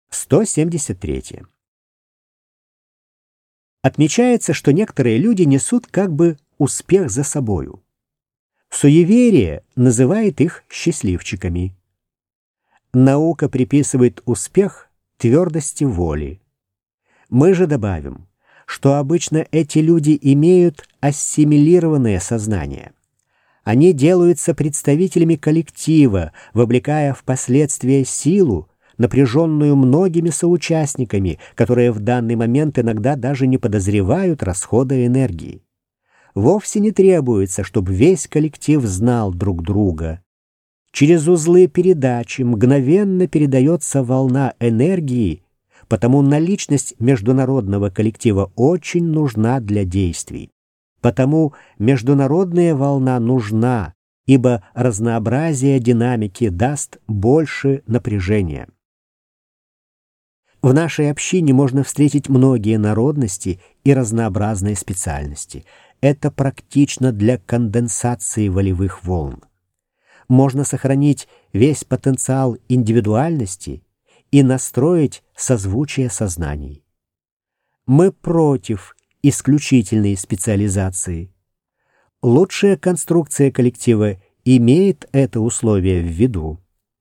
173. Отмечается, что некоторые люди несут как бы успех за собою. Суеверие называет их счастливчиками. Наука приписывает успех твердости воли. Мы же добавим, что обычно эти люди имеют ассимилированное сознание. Они делаются представителями коллектива, вовлекая в последствия силу, напряженную многими соучастниками, которые в данный момент иногда даже не подозревают расхода энергии. Вовсе не требуется, чтобы весь коллектив знал друг друга. Через узлы передачи мгновенно передается волна энергии, потому наличность международного коллектива очень нужна для действий. Потому международная волна нужна, ибо разнообразие динамики даст больше напряжения. В нашей общине можно встретить многие народности и разнообразные специальности. Это практично для конденсации волевых волн. Можно сохранить весь потенциал индивидуальности и настроить созвучие сознаний. Мы против исключительной специализации. Лучшая конструкция коллектива имеет это условие в виду.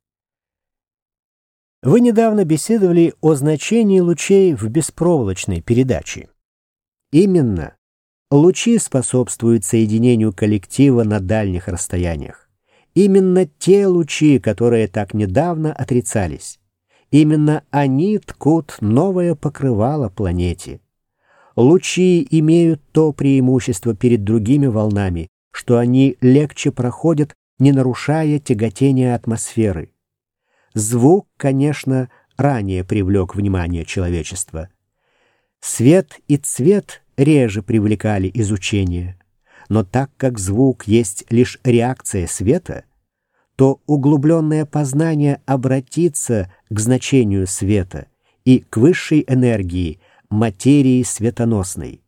Вы недавно беседовали о значении лучей в беспроволочной передаче. Именно лучи способствуют соединению коллектива на дальних расстояниях. Именно те лучи, которые так недавно отрицались. Именно они ткут новое покрывало планете. Лучи имеют то преимущество перед другими волнами, что они легче проходят, не нарушая тяготения атмосферы. Звук, конечно, ранее привлек внимание человечества. Свет и цвет реже привлекали изучение, но так как звук есть лишь реакция света, то углубленное познание обратится к значению света и к высшей энергии, материи светоносной.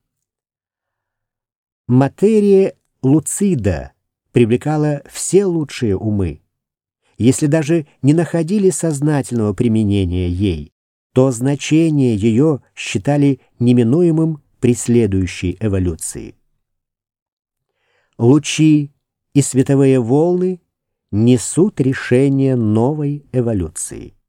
Материя луцида привлекала все лучшие умы. Если даже не находили сознательного применения ей, то значение ее считали неминуемым при следующей эволюции. Лучи и световые волны несут решение новой эволюции.